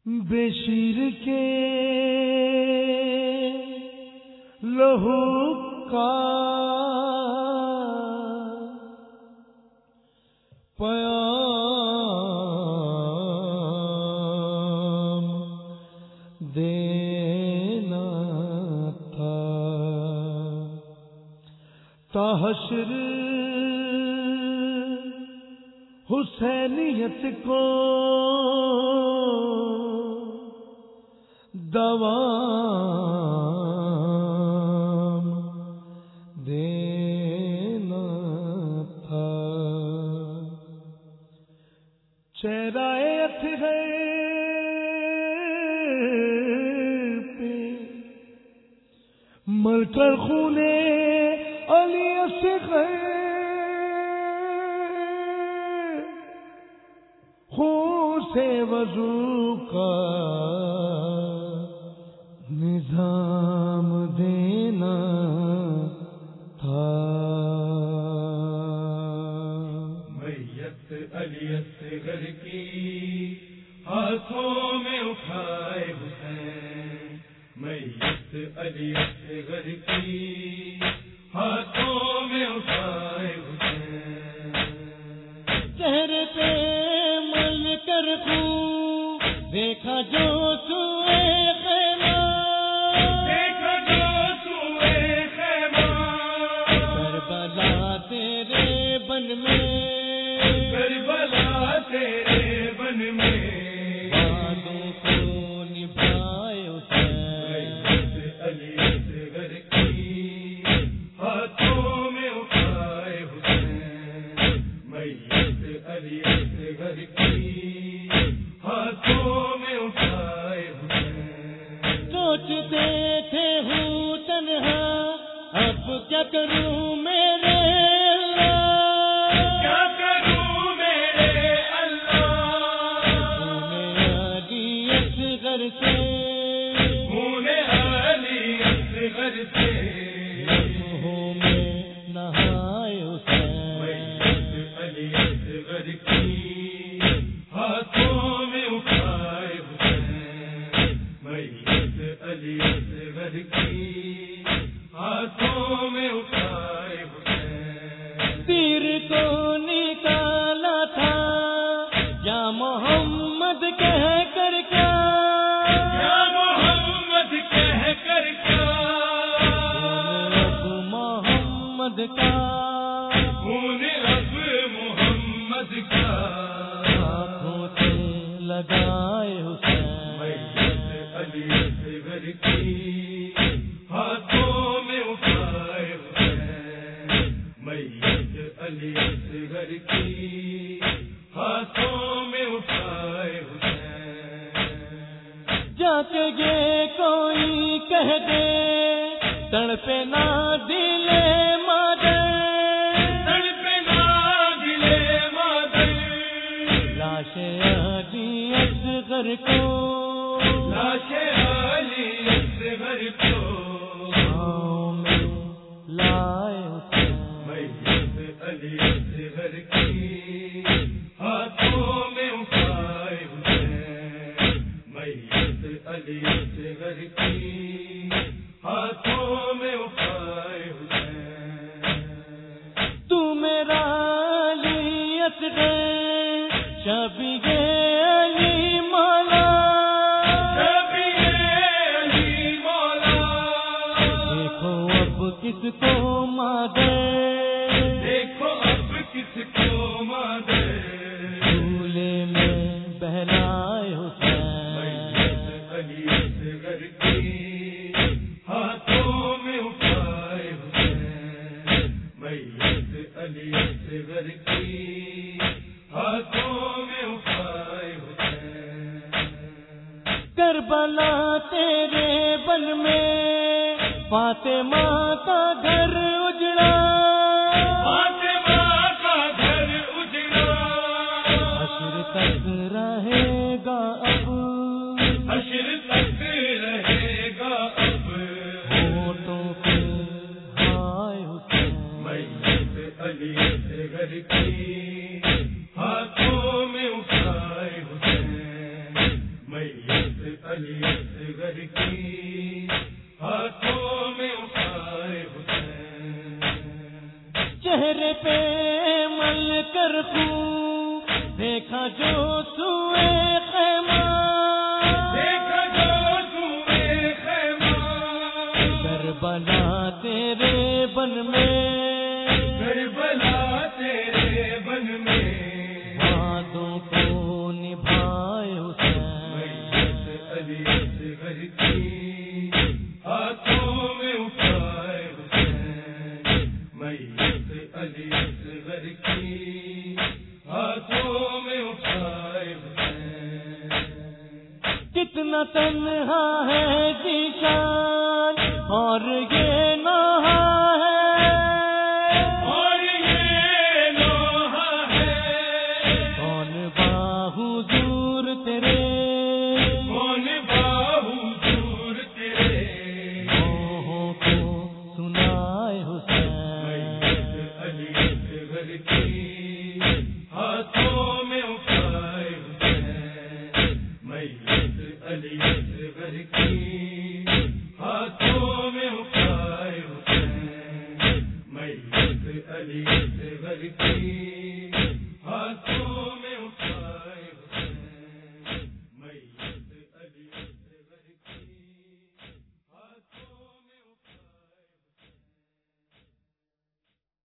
بشیر کے لہو کا پیام دینا تھا، تا حشر حسینیت کو دوام دینا تھا۔ چہرہ اصغر پہ مل کر خون علی اصغر، خون سے وضو کا نظام دینا تھا۔ میت علی اصغر کی ہاتھوں میں اٹھائے حسین، میت علی اصغر کی ہاتھوں میں اٹھائے حسین، چہرے پہ مل کر خون دیکھا جو سوئے خیمہ، دیکھا جو سوئے خیمہ، کربلا تیرے بن میں، کربلا تیرے بن میں، وعدوں کو نبھائے حسین، میت علی اصغر کی ہاتھوں میں اٹھائے حسین، میت علی اصغر کی ہاتھوں میں اٹھائے حسین۔ سوچتے تھے ہوں تنہا اب کیا کروں میرے اللہ، کیا کروں میرے اللہ، علی اصغر سے خون علی اصغر سے لمحوں میں نہائے حسین، میت علی اصغر کی ہاتھوں میں اٹھائے حسین، میت علی اصغر کی ہاتھوں میں اٹھائے حسین۔ تیر کو نکالا تھا یا محمد کہہ کر کیا، یا محمد کہہ کر کیا، اب محمد کا خون اب محمد کا، آنکھوں سے لگائے حسین، میت علی اصغر کی ہاتھوں میں اٹھائے حسین، میت علی اصغر کی ہاتھوں میں اٹھائے حسین۔ جا کے یہ کوئی کہہ دے تڑپے نہ دل مادر، تڑپنا دل مادر، لاش علی اصغر کو لاش علی اصغر کو پاؤں میں لائے حسین، میت علی اصغر کی ہاتھوں میں اٹھائے حسین، میت علی اصغر کی ہاتھوں میں اٹھائے حسین۔ تو میرا علی اصغر شبیہ علی مولا، شبیہ علی مولا، دیکھو اب کس کو مادر، دیکھو اب کس کو مادر، جھولے میں بہلائے حسین، میت علی اصغر کی ہاتھوں میں اٹھائے حسین، میت علی اصغر کی ہاتھوں میں اٹھائے حسین۔ کربلا تیرے بن میں فاطمہ کا گھر اجڑا، فاطمہ کا گھر اجڑا، حشر تک رہے گا اب، حشر تک رہے گا اب، ہونٹوں پہ ہائے حسین، میت علی اصغر کی ہاتھوں میں اٹھائے حسین، میت دیکھا جو سوئے خیمہ دیکھا جو سوئے خیمہ کربلا تیرے بن میں کربلا تیرے بن میں وعدوں کو نبھائے حسین علی اصغر کی ہاتھوں میں اٹھائے حسین میت علی اصغر کی ہاتھوں میں اٹھائے حسین کتنا تنہا ہے ذیشان اور یہ نوحہ ہے اور یہ لوہا ہے کون باحضور تیرے کون باحضور تیرے لوہوں کو سنائے حسین میت علی اصغر کی ہاتھ